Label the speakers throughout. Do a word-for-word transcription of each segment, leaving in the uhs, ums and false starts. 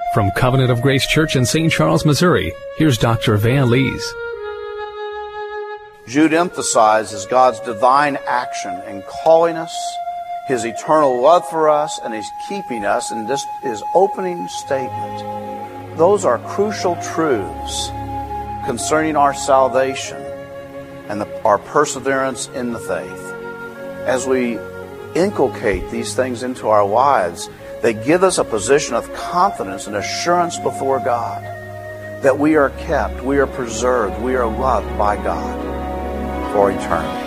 Speaker 1: From Covenant of Grace Church in Saint Charles, Missouri, here's Doctor Van Lees.
Speaker 2: Jude emphasizes God's divine action in calling us, His eternal love for us, and His keeping us in this His opening statement. Those are crucial truths concerning our salvation and the, our perseverance in the faith. As we inculcate these things into our lives, they give us a position of confidence and assurance before God that we are kept, we are preserved, we are loved by God for eternity.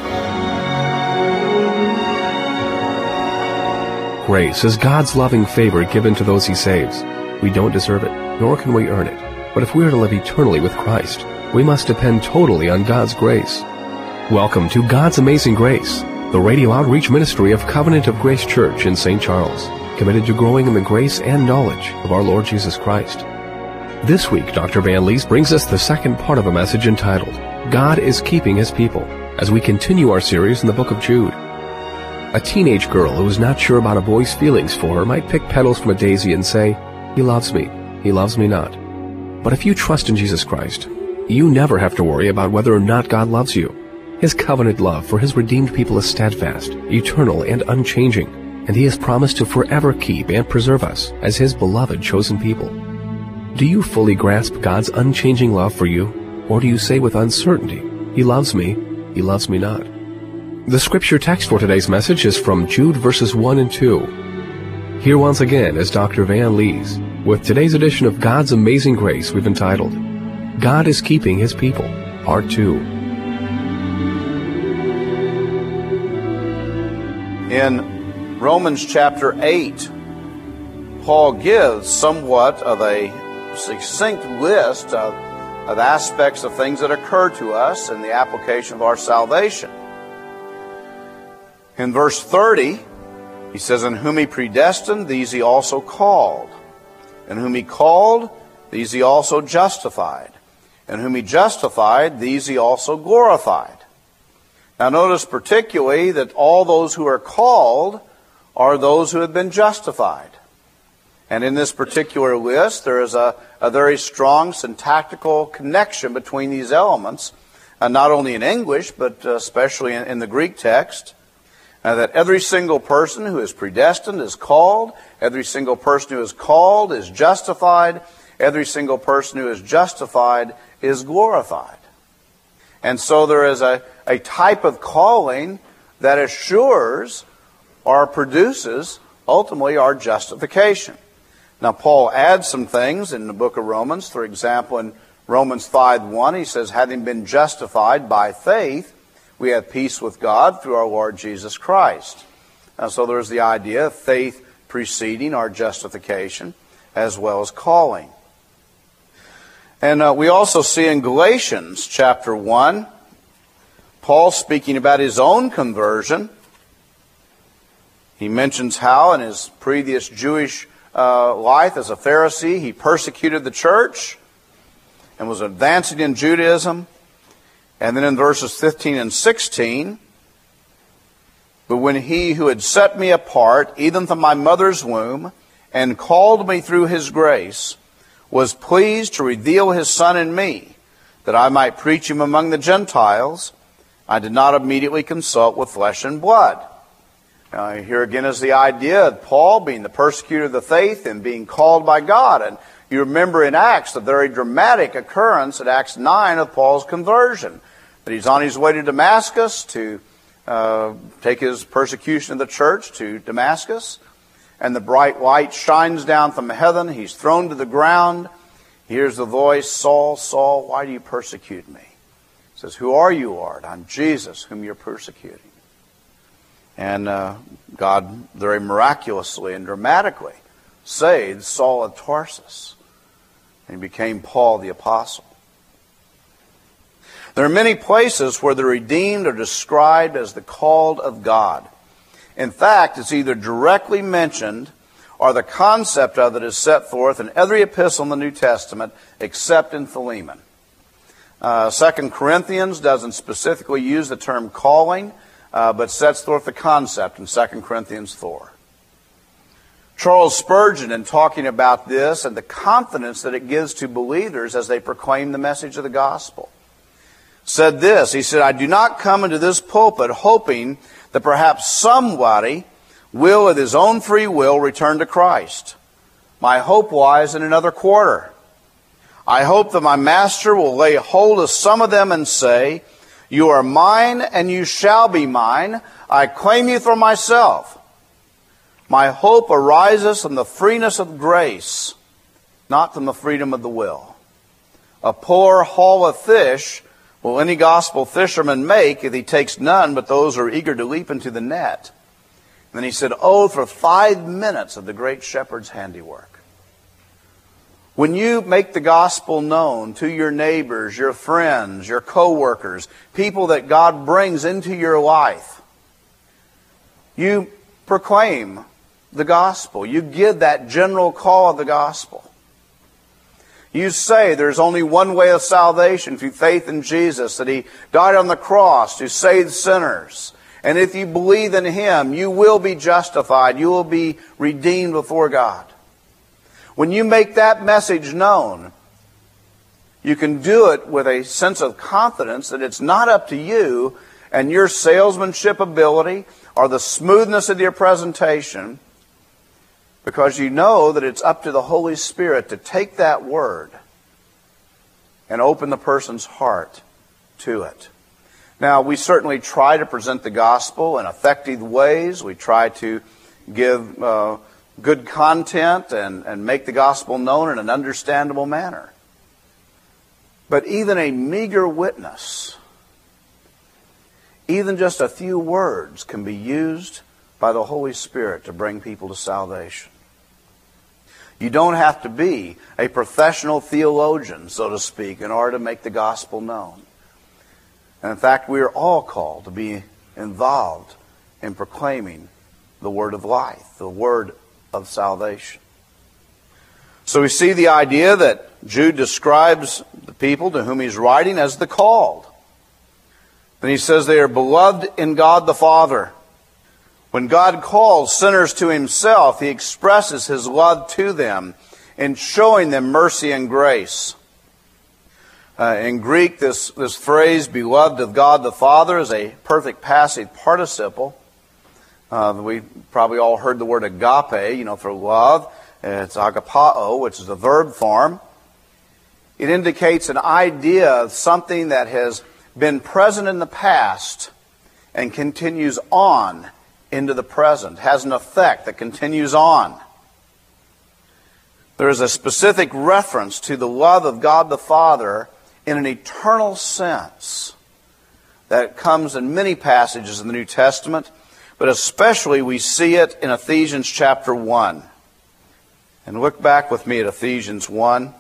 Speaker 3: Grace is God's loving favor given to those He saves. We don't deserve it, nor can we earn it. But if we are to live eternally with Christ, we must depend totally on God's grace. Welcome to God's Amazing Grace, the radio outreach ministry of Covenant of Grace Church in Saint Charles, committed to growing in the grace and knowledge of our Lord Jesus Christ. This week, Doctor Van Lees brings us the second part of a message entitled, God is Keeping His People, as we continue our series in the book of Jude. A teenage girl who is not sure about a boy's feelings for her might pick petals from a daisy and say, "He loves me, he loves me not." But if you trust in Jesus Christ, you never have to worry about whether or not God loves you. His covenant love for His redeemed people is steadfast, eternal, and unchanging, and He has promised to forever keep and preserve us as His beloved chosen people. Do you fully grasp God's unchanging love for you, or do you say with uncertainty, "He loves me, He loves me not"? The scripture text for today's message is from Jude verses one and two. Here once again is Doctor Van Lees with today's edition of God's Amazing Grace we've entitled, God is Keeping His People, Part two.
Speaker 2: In Romans chapter eight, Paul gives somewhat of a succinct list of, of aspects of things that occur to us in the application of our salvation. In verse thirty, he says, "In whom He predestined, these He also called. In whom He called, these He also justified. In whom He justified, these He also glorified." Now notice particularly that all those who are called are those who have been justified. And in this particular list, there is a, a very strong syntactical connection between these elements, uh, not only in English, but uh, especially in, in the Greek text. Uh, that every single person who is predestined is called, every single person who is called is justified, every single person who is justified is glorified. And so there is a, a type of calling that assures or produces ultimately our justification. Now Paul adds some things in the book of Romans. For example, in Romans five one, he says, "Having been justified by faith, we have peace with God through our Lord Jesus Christ." And so there's the idea of faith preceding our justification as well as calling. And uh, we also see in Galatians chapter one, Paul speaking about his own conversion. He mentions how in his previous Jewish uh, life as a Pharisee, he persecuted the church and was advancing in Judaism. And then in verses fifteen and sixteen, "But when He who had set me apart, even from my mother's womb, and called me through His grace, was pleased to reveal His Son in me, that I might preach Him among the Gentiles, I did not immediately consult with flesh and blood." Now, here again is the idea of Paul being the persecutor of the faith and being called by God. And you remember in Acts the very dramatic occurrence at Acts nine of Paul's conversion. That he's on his way to Damascus to uh, take his persecution of the church to Damascus. And the bright light shines down from heaven. He's thrown to the ground. He hears the voice, "Saul, Saul, why do you persecute me?" He says, "Who are you, Lord?" "I'm Jesus, whom you're persecuting." And uh, God very miraculously and dramatically saved Saul of Tarsus. And he became Paul the Apostle. There are many places where the redeemed are described as the called of God. In fact, it's either directly mentioned or the concept of it is set forth in every epistle in the New Testament except in Philemon. Uh, Second Corinthians doesn't specifically use the term calling, uh, but sets forth the concept in Second Corinthians four. Charles Spurgeon, in talking about this and the confidence that it gives to believers as they proclaim the message of the gospel, said this. He said, "I do not come into this pulpit hoping that perhaps somebody will, of his own free will, return to Christ. My hope lies in another quarter. I hope that my master will lay hold of some of them and say, 'You are mine and you shall be mine. I claim you for myself.' My hope arises from the freeness of grace, not from the freedom of the will. A poor haul of fish will any gospel fisherman make if he takes none but those who are eager to leap into the net?" And then he said, "Oh, for five minutes of the great shepherd's handiwork." When you make the gospel known to your neighbors, your friends, your co-workers, people that God brings into your life, you proclaim the gospel. You give that general call of the gospel. You say there's only one way of salvation through faith in Jesus, that He died on the cross to save sinners. And if you believe in Him, you will be justified. You will be redeemed before God. When you make that message known, you can do it with a sense of confidence that it's not up to you and your salesmanship ability or the smoothness of your presentation, because you know that it's up to the Holy Spirit to take that word and open the person's heart to it. Now, we certainly try to present the gospel in effective ways. We try to give uh, good content and, and make the gospel known in an understandable manner. But even a meager witness, even just a few words, can be used by the Holy Spirit to bring people to salvation. You don't have to be a professional theologian, so to speak, in order to make the gospel known. And in fact, we are all called to be involved in proclaiming the word of life, the word of salvation. So we see the idea that Jude describes the people to whom he's writing as the called. Then he says they are beloved in God the Father. When God calls sinners to Himself, He expresses His love to them in showing them mercy and grace. Uh, in Greek, this, this phrase, beloved of God the Father, is a perfect passive participle. Uh, we probably all heard the word agape, you know, for love. It's agapao, which is the verb form. It indicates an idea of something that has been present in the past and continues on into the present, has an effect that continues on. There is a specific reference to the love of God the Father in an eternal sense that comes in many passages in the New Testament, but especially we see it in Ephesians chapter one. And look back with me at Ephesians one,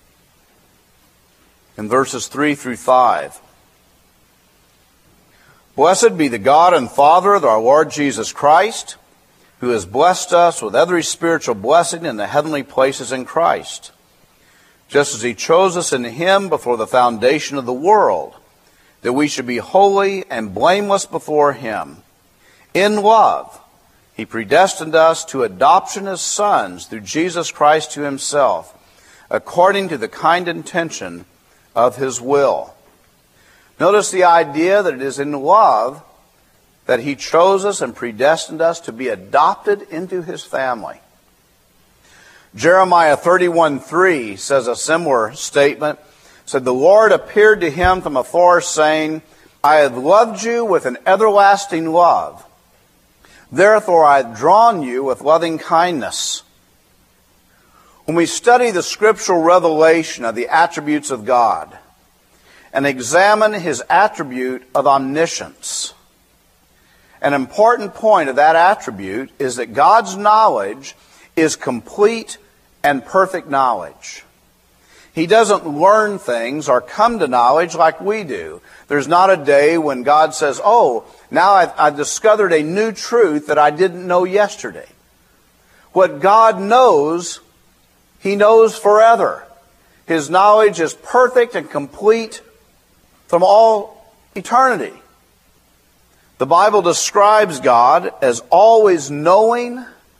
Speaker 2: in verses three through five. "Blessed be the God and Father of our Lord Jesus Christ, who has blessed us with every spiritual blessing in the heavenly places in Christ, just as He chose us in Him before the foundation of the world, that we should be holy and blameless before Him. In love, He predestined us to adoption as sons through Jesus Christ to Himself, according to the kind intention of His will." Notice the idea that it is in love that He chose us and predestined us to be adopted into His family. Jeremiah thirty-one three says a similar statement. It said, "The Lord appeared to him from afar, saying, I have loved you with an everlasting love. Therefore I have drawn you with loving kindness." When we study the scriptural revelation of the attributes of God and examine His attribute of omniscience, an important point of that attribute is that God's knowledge is complete and perfect knowledge. He doesn't learn things or come to knowledge like we do. There's not a day when God says, oh, now I've, I've discovered a new truth that I didn't know yesterday. What God knows, He knows forever. His knowledge is perfect and complete from all eternity. The Bible describes God as always knowing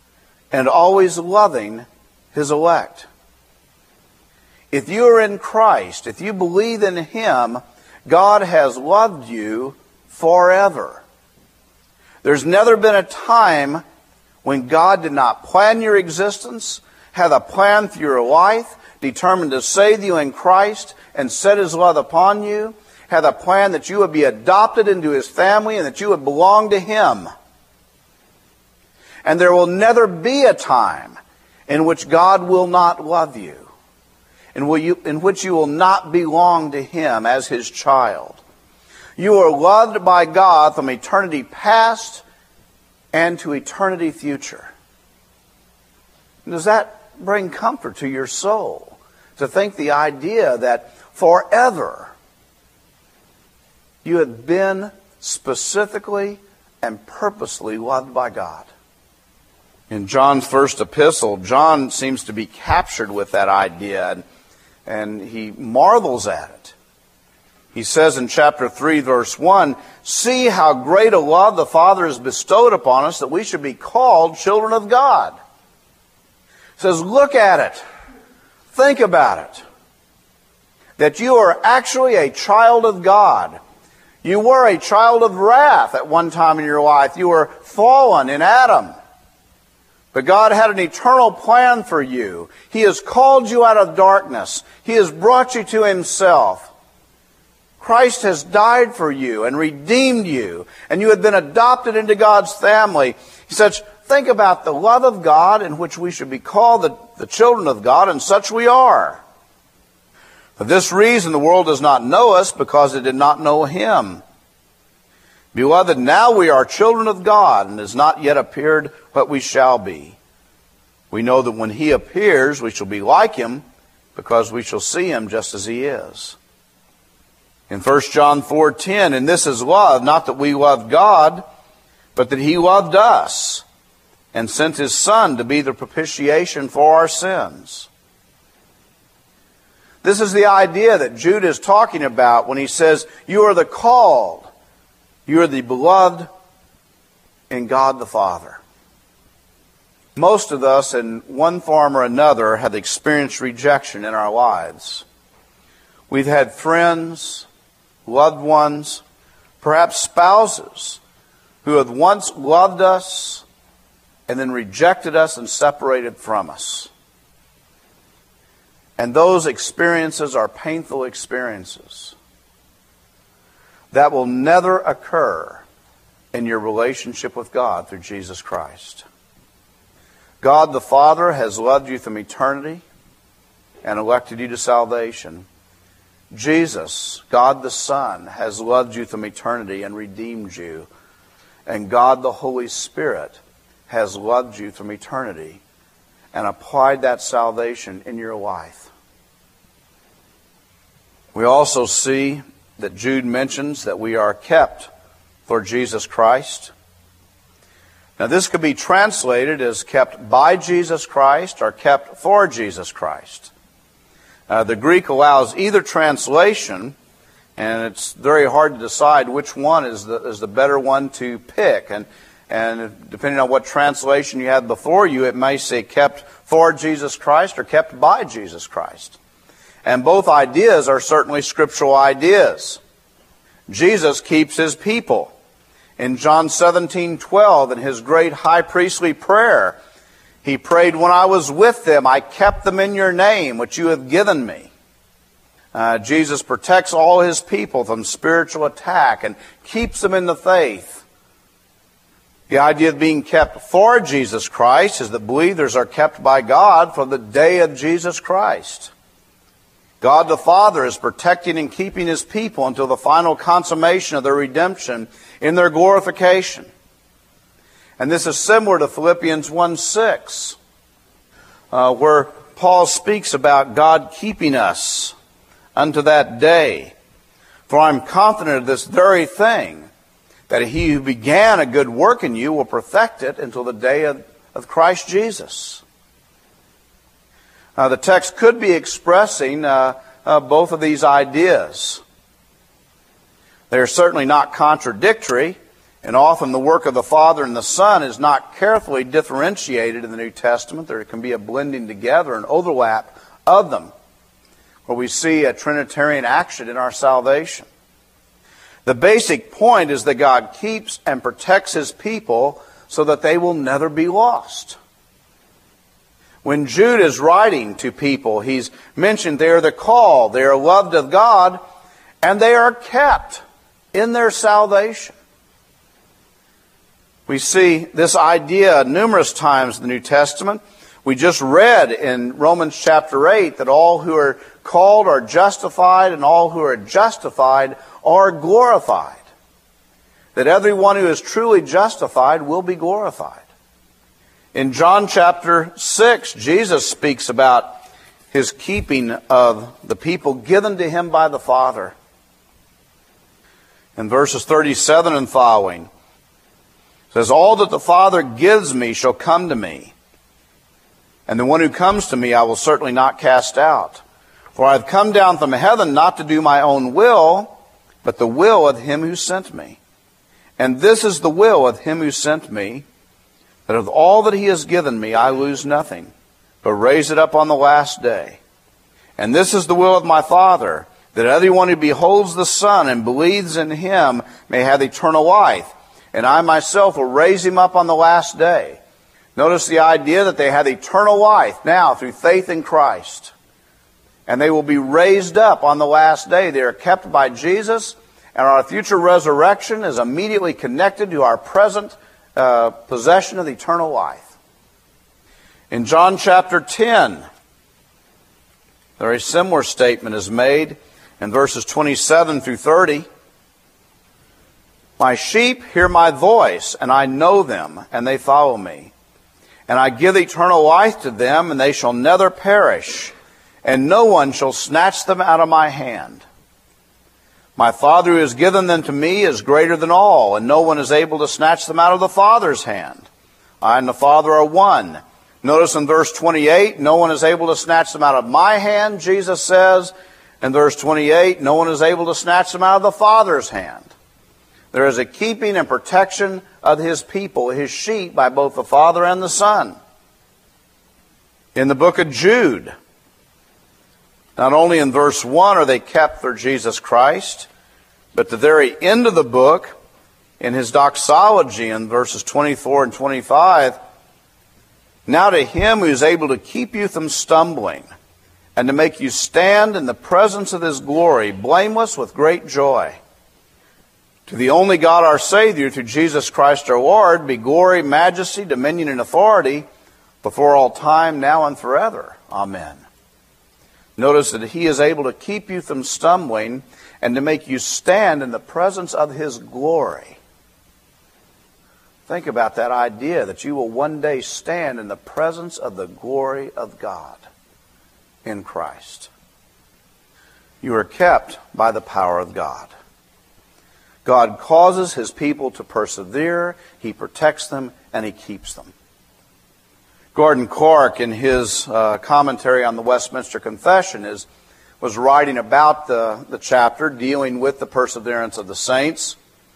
Speaker 2: and always loving His elect. If you are in Christ, if you believe in Him, God has loved you forever. There's never been a time when God did not plan your existence, had a plan for your life, determined to save you in Christ and set His love upon you, had a plan that you would be adopted into His family and that you would belong to Him. And there will never be a time in which God will not love you, in which you will not belong to Him as His child. You are loved by God from eternity past and to eternity future. Does that bring comfort to your soul? To think the idea that forever you have been specifically and purposely loved by God. In John's first epistle, John seems to be captured with that idea, and, and he marvels at it. He says in chapter three, verse one, "See how great a love the Father has bestowed upon us, that we should be called children of God." He says, look at it. Think about it. That you are actually a child of God. You were a child of wrath at one time in your life. You were fallen in Adam. But God had an eternal plan for you. He has called you out of darkness. He has brought you to Himself. Christ has died for you and redeemed you, and you have been adopted into God's family. He says, think about the love of God in which we should be called the, the children of God, and such we are. For this reason the world does not know us, because it did not know Him. Beloved, now we are children of God, and it has not yet appeared what we shall be. We know that when He appears, we shall be like Him, because we shall see Him just as He is. In First John four ten, "And this is love, not that we loved God, but that He loved us, and sent His Son to be the propitiation for our sins." This is the idea that Jude is talking about when he says, you are the called, you are the beloved in God the Father. Most of us, in one form or another, have experienced rejection in our lives. We've had friends, loved ones, perhaps spouses, who have once loved us and then rejected us and separated from us. And those experiences are painful experiences that will never occur in your relationship with God through Jesus Christ. God the Father has loved you from eternity and elected you to salvation. Jesus, God the Son, has loved you from eternity and redeemed you. And God the Holy Spirit has loved you from eternity and applied that salvation in your life. We also see that Jude mentions that we are kept for Jesus Christ. Now this could be translated as kept by Jesus Christ or kept for Jesus Christ. Uh, the Greek allows either translation, and it's very hard to decide which one is the is the better one to pick. And and depending on what translation you have before you, it may say kept for Jesus Christ or kept by Jesus Christ. And both ideas are certainly scriptural ideas. Jesus keeps His people. In John seventeen twelve, in His great high priestly prayer, He prayed, "When I was with them, I kept them in your name, which you have given me." Uh, Jesus protects all His people from spiritual attack and keeps them in the faith. The idea of being kept for Jesus Christ is that believers are kept by God for the day of Jesus Christ. God the Father is protecting and keeping His people until the final consummation of their redemption in their glorification. And this is similar to Philippians one six, uh, where Paul speaks about God keeping us unto that day. "For I am confident of this very thing, that He who began a good work in you will perfect it until the day of, of Christ Jesus." Uh, the text could be expressing uh, uh, both of these ideas. They are certainly not contradictory, And often the work of the Father and the Son is not carefully differentiated in the New Testament. There can be a blending together, an overlap of them, where we see a Trinitarian action in our salvation. The basic point is that God keeps and protects His people so that they will never be lost. When Jude is writing to people, he's mentioned they are the called, they are loved of God, and they are kept in their salvation. We see this idea numerous times in the New Testament. We just read in Romans chapter eight that all who are called are justified, and all who are justified are glorified. That everyone who is truly justified will be glorified. In John chapter six, Jesus speaks about His keeping of the people given to Him by the Father. In verses thirty-seven and following, it says, "All that the Father gives me shall come to me, and the one who comes to me I will certainly not cast out. For I have come down from heaven not to do my own will, but the will of Him who sent me. And this is the will of Him who sent me, that of all that He has given me I lose nothing, but raise it up on the last day. And this is the will of my Father, that everyone who beholds the Son and believes in Him may have eternal life, and I myself will raise him up on the last day." Notice the idea that they have eternal life now through faith in Christ. And they will be raised up on the last day. They are kept by Jesus, and our future resurrection is immediately connected to our present uh, possession of eternal life. In John chapter ten, a very similar statement is made in verses twenty-seven through thirty. "My sheep hear my voice, and I know them, and they follow me. And I give eternal life to them, and they shall never perish, and no one shall snatch them out of my hand. My Father who has given them to me is greater than all, and no one is able to snatch them out of the Father's hand. I and the Father are one." Notice in verse twenty-eight, no one is able to snatch them out of my hand, Jesus says. In verse twenty-eight, no one is able to snatch them out of the Father's hand. There is a keeping and protection of His people, His sheep, by both the Father and the Son. In the book of Jude, not only in verse one are they kept for Jesus Christ, but the very end of the book, in his doxology in verses twenty-four and twenty-five, "Now to Him who is able to keep you from stumbling, and to make you stand in the presence of His glory, blameless with great joy. To the only God our Savior, through Jesus Christ our Lord, be glory, majesty, dominion, and authority before all time, now and forever. Amen." Notice that He is able to keep you from stumbling and to make you stand in the presence of His glory. Think about that idea that you will one day stand in the presence of the glory of God in Christ. You are kept by the power of God. God causes His people to persevere, He protects them, and He keeps them. Gordon Clark, in his uh, commentary on the Westminster Confession, is, was writing about the, the chapter dealing with the perseverance of the saints.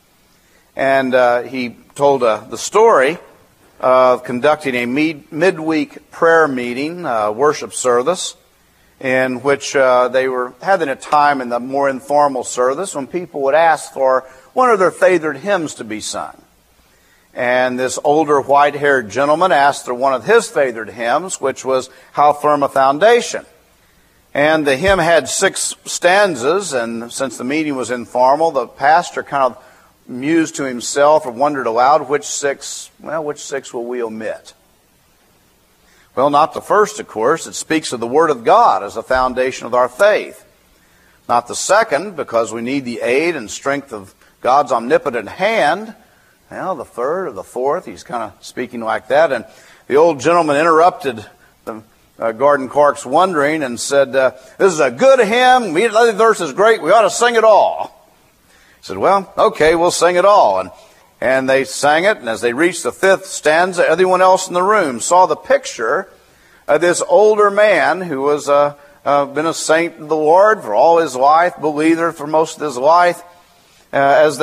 Speaker 2: And uh, he told uh, the story of conducting a mid- midweek prayer meeting, uh, worship service, in which uh, they were having a time in the more informal service when people would ask for one of their favorite hymns to be sung. And this older white-haired gentleman asked for one of his favorite hymns, which was "How Firm a Foundation." And the hymn had six stanzas, and since the meeting was informal, the pastor kind of mused to himself or wondered aloud, which six, well, which six will we omit? Well, not the first, of course. It speaks of the Word of God as the foundation of our faith. Not the second, because we need the aid and strength of God's omnipotent hand. Well, the third or the fourth, he's kind of speaking like that. And the old gentleman interrupted the, uh, Gordon Clark's wondering and said, uh, "This is a good hymn. The other verse is great. We ought to sing it all." He said, "Well, okay, we'll sing it all." And And they sang it, and as they reached the fifth stanza, everyone else in the room saw the picture of this older man who was uh, uh, been a saint of the Lord for all his life, believer for most of his life, uh, as they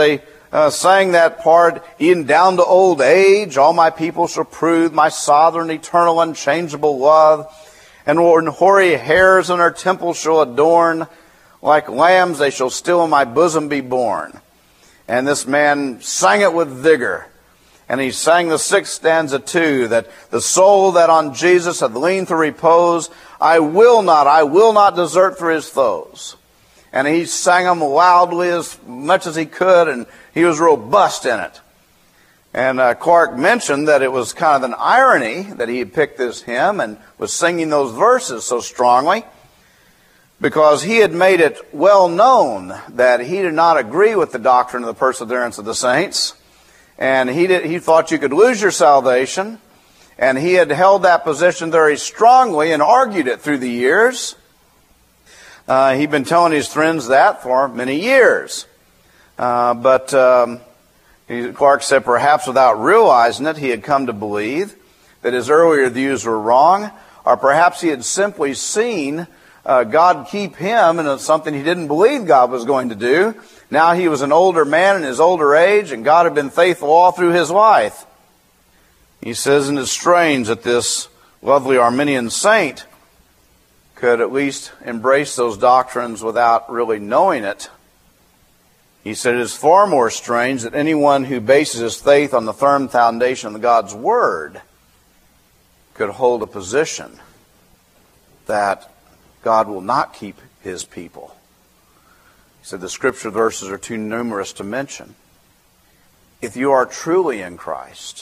Speaker 2: uh, sang that part, even down to old age, all my people shall prove my sovereign, eternal, unchangeable love. And hoary hairs in our temple shall adorn. Like lambs they shall still in my bosom be born. And this man sang it with vigor. And he sang the sixth stanza too, that the soul that on Jesus hath leaned to repose, I will not, I will not desert for his foes. And he sang them loudly as much as he could, and he was robust in it. And uh, Clark mentioned that it was kind of an irony that he had picked this hymn and was singing those verses so strongly, because he had made it well known that he did not agree with the doctrine of the perseverance of the saints. And he did, he thought you could lose your salvation. And he had held that position very strongly and argued it through the years. Uh, he'd been telling his friends that for many years. Uh, but um, he, Clark said perhaps without realizing it, he had come to believe that his earlier views were wrong, or perhaps he had simply seen uh, God keep him in something he didn't believe God was going to do. Now he was an older man in his older age, and God had been faithful all through his life. He says, and it's strange that this lovely Arminian saint could at least embrace those doctrines without really knowing it. He said, it is far more strange that anyone who bases his faith on the firm foundation of God's Word could hold a position that God will not keep his people. He said the scripture verses are too numerous to mention. If you are truly in Christ,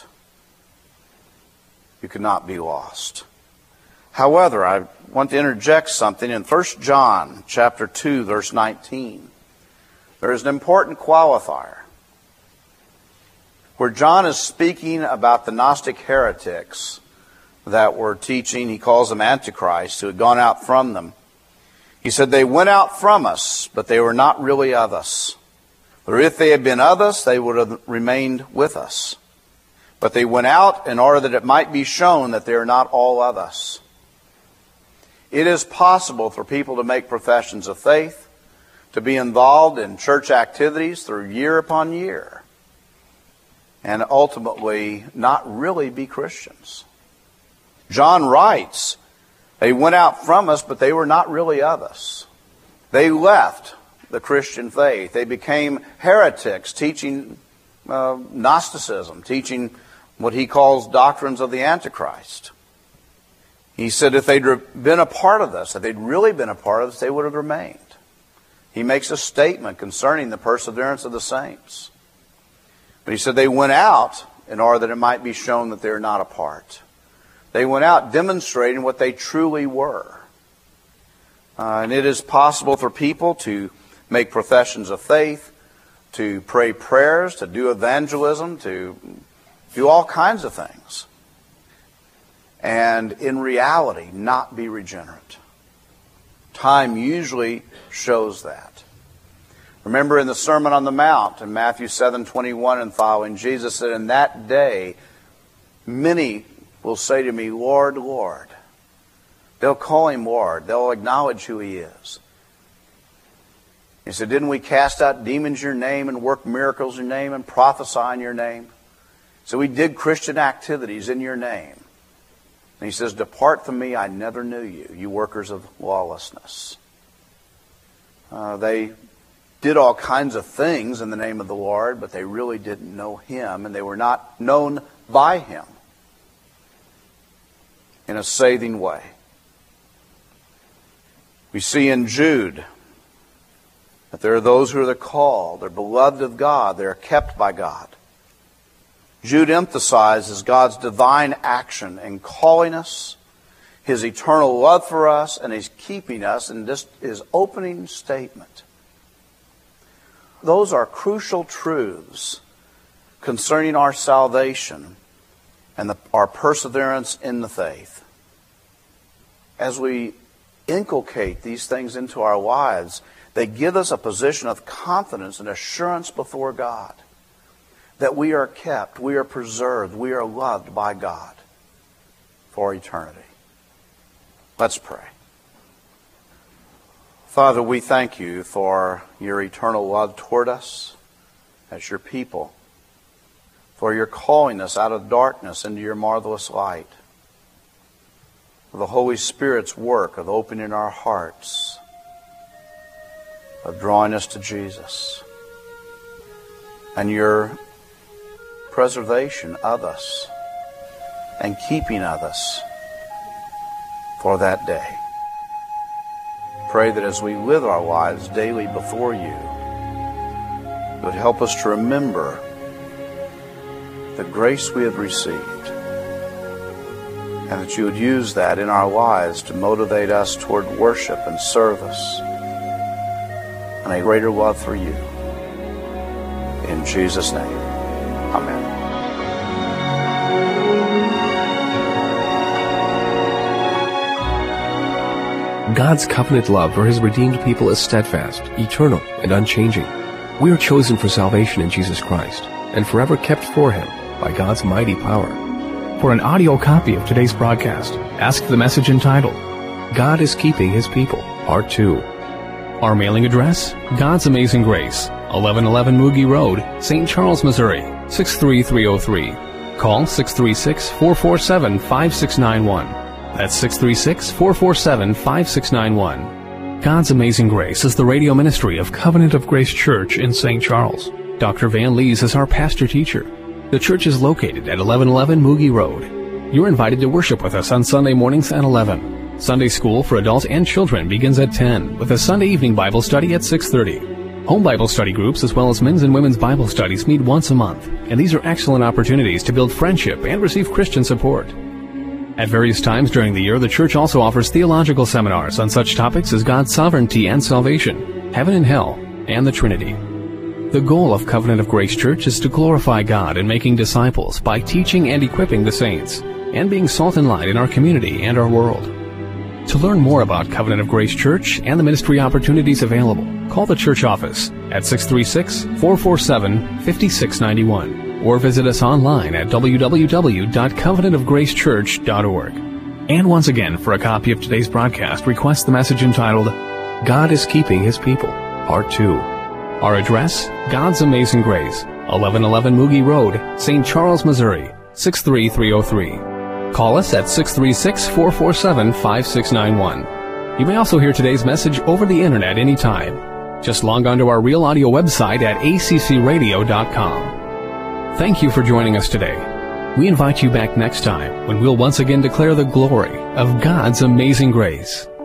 Speaker 2: you cannot be lost. However, I want to interject something in First John chapter two, verse nineteen. There is an important qualifier where John is speaking about the Gnostic heretics that were teaching, he calls them antichrists, who had gone out from them. He said, they went out from us, but they were not really of us. For if they had been of us, they would have remained with us. But they went out in order that it might be shown that they are not all of us. It is possible for people to make professions of faith, to be involved in church activities through year upon year, and ultimately not really be Christians. John writes, they went out from us, but they were not really of us. They left the Christian faith. They became heretics, teaching uh, Gnosticism, teaching what he calls doctrines of the Antichrist. He said if they'd been a part of this, if they'd really been a part of this, they would have remained. He makes a statement concerning the perseverance of the saints. But he said they went out in order that it might be shown that they're not a part. They went out demonstrating what they truly were. Uh, and it is possible for people to make professions of faith, to pray prayers, to do evangelism, to do all kinds of things, and in reality not be regenerate. Time usually shows that. Remember in the Sermon on the Mount in Matthew seven twenty-one and following, Jesus said, in that day many will say to me, Lord, Lord. They'll call him Lord. They'll acknowledge who he is. He said, didn't we cast out demons in your name and work miracles in your name and prophesy in your name? So we did Christian activities in your name. And he says, depart from me, I never knew you, you workers of lawlessness. Uh, they did all kinds of things in the name of the Lord, but they really didn't know him, and they were not known by him in a saving way. We see in Jude that there are those who are the called, they're beloved of God, they're kept by God. Jude emphasizes God's divine action in calling us, his eternal love for us, and his keeping us in this, his opening statement. Those are crucial truths concerning our salvation and the, our perseverance in the faith. As we inculcate these things into our lives, they give us a position of confidence and assurance before God that we are kept, we are preserved, we are loved by God for eternity. Let's pray. Father, we thank you for your eternal love toward us. as your people, for your calling us out of darkness into your marvelous light, for the Holy Spirit's work of opening our hearts, of drawing us to Jesus, and your preservation of us and keeping of us for that day. Pray that as we live our lives daily before you, it would help us to remember the grace we have received, and that you would use that in our lives to motivate us toward worship and service and a greater love for you. In Jesus' name, amen.
Speaker 3: God's covenant love for His redeemed people is steadfast, eternal, and unchanging. We are chosen for salvation in Jesus Christ, and forever kept for Him by God's mighty power.
Speaker 1: For an audio copy of today's broadcast, ask the message entitled,
Speaker 3: God is Keeping His People, Part two.
Speaker 1: Our mailing address, God's Amazing Grace, eleven eleven Moogie Road, Saint Charles, Missouri, six three three oh three. Call six three six, four four seven, five six nine one. That's six three six, four four seven, five six nine one. God's Amazing Grace is the radio ministry of Covenant of Grace Church in Saint Charles. Doctor Van Lees is our pastor-teacher. The church is located at eleven eleven Moogie Road. You're invited to worship with us on Sunday mornings at eleven. Sunday school for adults and children begins at ten, with a Sunday evening Bible study at six thirty. Home Bible study groups as well as men's and women's Bible studies meet once a month, and these are excellent opportunities to build friendship and receive Christian support. At various times during the year, the church also offers theological seminars on such topics as God's sovereignty and salvation, heaven and hell, and the Trinity. The goal of Covenant of Grace Church is to glorify God in making disciples by teaching and equipping the saints, and being salt and light in our community and our world. To learn more about Covenant of Grace Church and the ministry opportunities available, call the church office at six three six, four four seven, five six nine one. Or visit us online at w w w dot covenant of grace church dot org. And once again, for a copy of today's broadcast, request the message entitled,
Speaker 3: God is Keeping His People, Part two.
Speaker 1: Our address, God's Amazing Grace, eleven eleven Moogie Road, Saint Charles, Missouri, six three three oh three. Call us at six three six, four four seven, five six nine one. You may also hear today's message over the internet anytime. Just log on to our Real Audio website at a c c radio dot com. Thank you for joining us today. We invite you back next time when we'll once again declare the glory of God's amazing grace.